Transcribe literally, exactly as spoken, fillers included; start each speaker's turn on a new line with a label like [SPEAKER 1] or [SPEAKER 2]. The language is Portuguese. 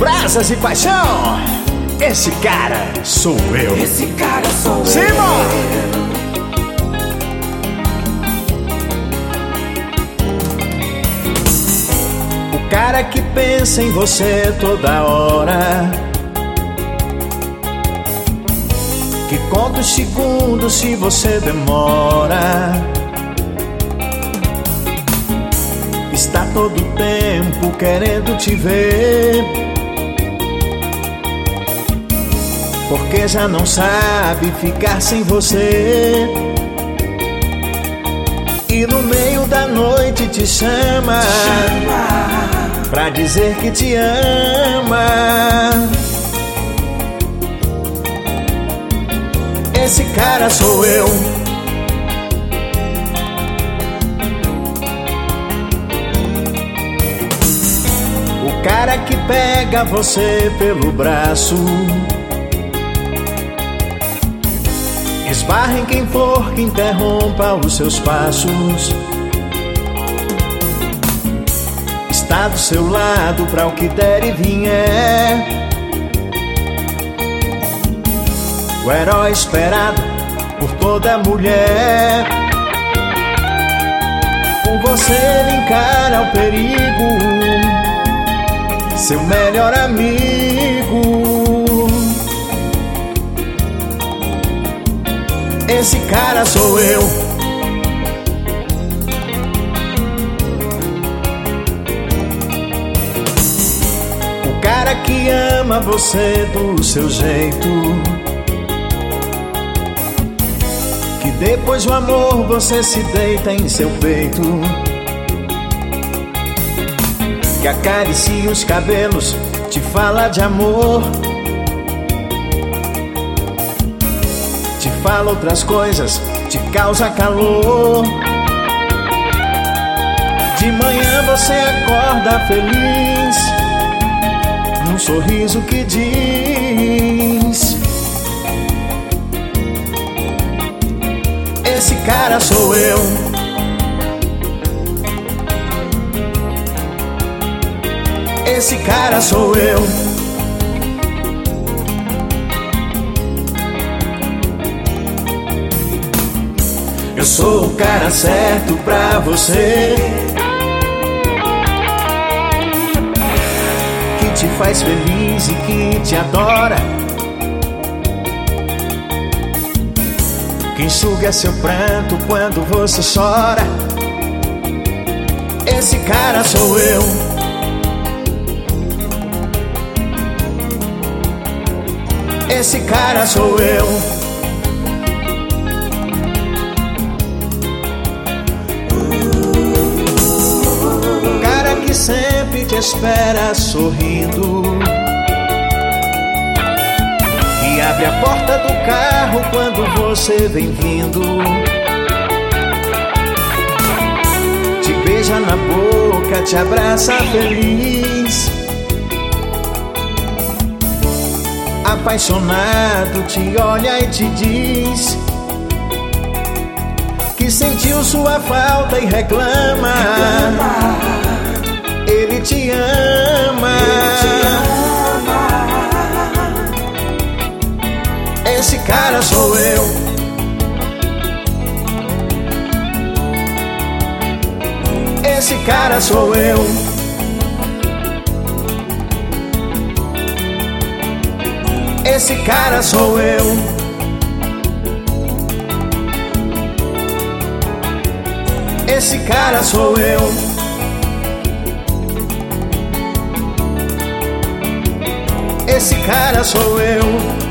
[SPEAKER 1] brasas e paixão. Esse cara sou eu.
[SPEAKER 2] Esse cara sou
[SPEAKER 1] Simão.
[SPEAKER 2] eu.
[SPEAKER 1] O cara que pensa em você toda hora, que conta os segundos se você demora. Está todo tempo querendo te ver, porque já não sabe ficar sem você. E no meio da noite te chama,
[SPEAKER 2] Chama
[SPEAKER 1] pra dizer que te ama. Esse cara sou eu. O cara que pega você pelo braço, esbarra em quem for que interrompa os seus passos. Está do seu lado pra o que der e vier. O herói esperado por toda mulher. Por você ele encara o perigo, seu melhor amigo. Esse cara sou eu. O cara que ama você do seu jeito, que depois do amor você se deita em seu peito, que acaricia os cabelos, te fala de amor, te fala outras coisas, te causa calor. De manhã você acorda feliz, num sorriso que diz: esse cara sou eu. Esse cara sou eu. Eu sou o cara certo pra você, que te faz feliz e que te adora, que enxuga seu pranto quando você chora. Esse cara sou eu. Esse cara sou eu. O cara que sempre te espera sorrindo, que abre a porta do carro quando você vem vindo, te beija na boca, te abraça feliz, apaixonado te olha e te diz que sentiu sua falta e reclama. Ele te ama. Esse cara sou eu. Esse cara sou eu. Esse cara sou eu. Esse cara sou eu. Esse cara sou eu.